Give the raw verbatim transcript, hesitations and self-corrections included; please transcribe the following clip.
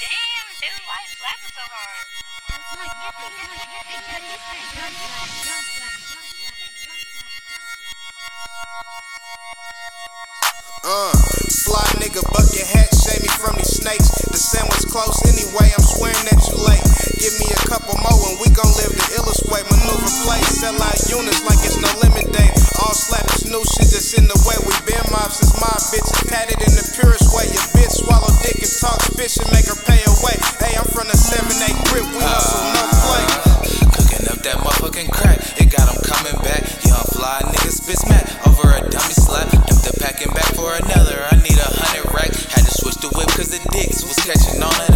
Damn, dude, why you slapping so hard? Uh, fly nigga, bucket hat, shave me from these snakes. The sandwich close anyway, I'm swearing that you late. Give me a couple more and we gon' live the illest way. Maneuver play, sell out units like it's no limit day. All slatters new shit just in the way. We been mob since my bitch tatted in the purest way. Your bitch swallow dick and talk fish and make her pay away. Hey, I'm from the seven eight grip, we hustle, no play. Cooking up that motherfucking crack, it got him coming back. Young fly nigga spit smack over a dummy slap. Dumped the packing back for another, I need a hundred rack. Had to switch the whip cause the dicks was catching on her